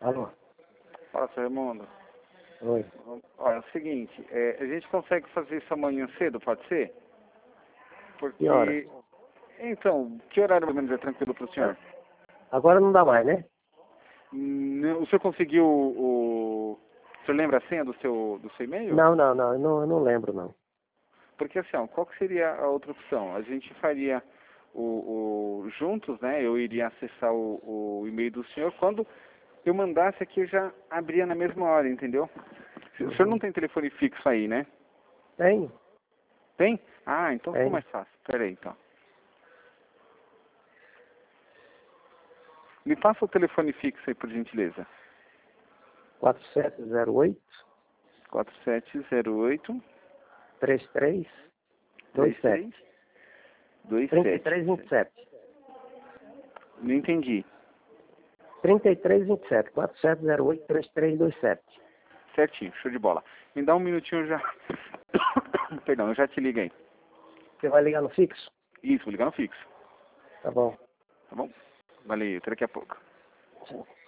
Alô? Fala, seu Raimundo. Oi. Olha, é o seguinte, a gente consegue fazer isso amanhã cedo, pode ser? Porque... Que hora? Então, que horário mais ou menos é tranquilo para o senhor? Agora não dá mais, né? O senhor conseguiu o... O senhor lembra a senha do seu e-mail? Não lembro, não. Porque assim, ó, qual que seria a outra opção? A gente faria juntos, né? Eu iria acessar o e-mail do senhor. Quando eu mandasse aqui, eu já abria na mesma hora, entendeu? O senhor não tem telefone fixo aí, né? Tem? Tem? Ah, então ficou Tem. mais fácil. Pera aí, então. Me passa o telefone fixo aí, por gentileza. 4708 4708 3327. 3327. 3327. Não entendi. 3327. 4708 3327. Certinho, show de bola. Me dá um minutinho já. Perdão, eu já te ligo aí. Você vai ligar no fixo? Isso, vou ligar no fixo. Tá bom. Tá bom? Valeu, até daqui a pouco. Sim.